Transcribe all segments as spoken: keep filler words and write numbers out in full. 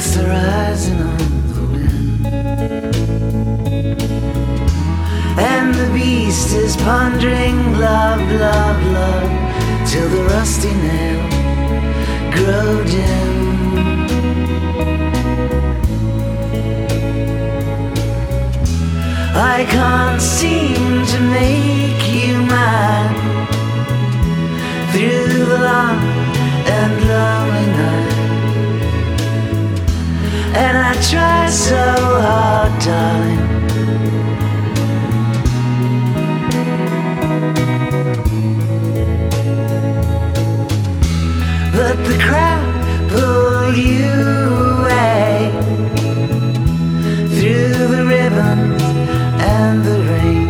dust arising on the wind, and the beast is pondering love, love, love, till the rusty nail grow dim. I can't seem to make you mine through the long and lonely night, and I try so hard, darling, but the crowd pulled you away through the ribbons and the rain,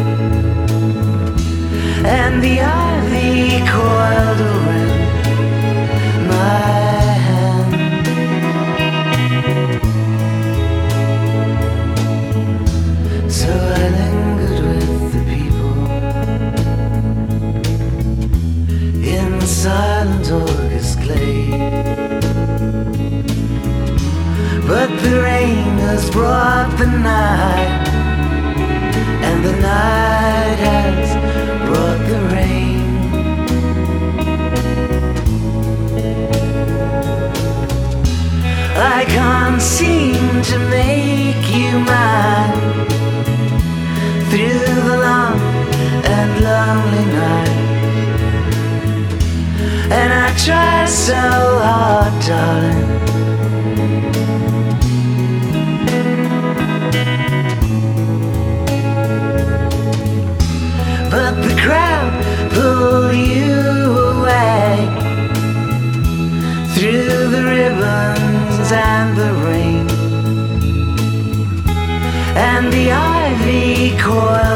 and the ivy coiled around my hand. So I lingered with the people in the silent August glade, but the rain has brought the night, and the night has brought the rain. I can't seem to make you mine through the long and lonely night, and I try so hard, darling, but the crowd pulled you away through the ribbons and the rain, and the ivy coiled